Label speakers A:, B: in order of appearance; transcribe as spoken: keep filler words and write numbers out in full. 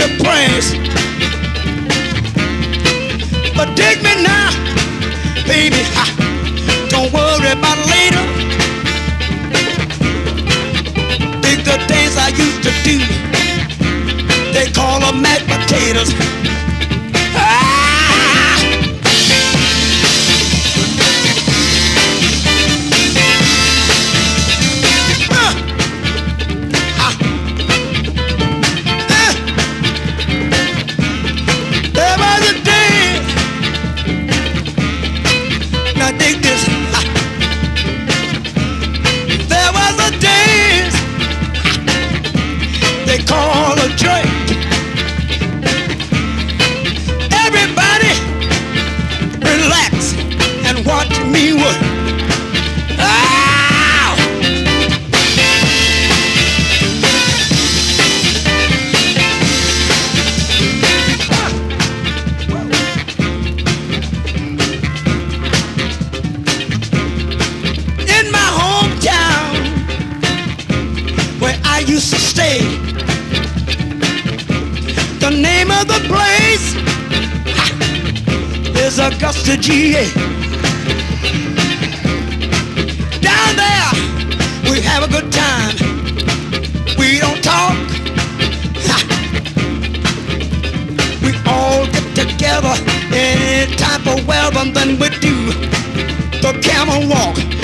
A: to praise. But dig me now, baby, ha, don't worry about later. Dig the things I used to do, they call them mashed potatoes. Ah! Call a joy. Everybody relax and watch me work. Ow! In my hometown where I used to stay, the name of the place is Augusta, G A. Down there, we have a good time. We don't talk. We all get together any type of weather, and then we do the camel walk.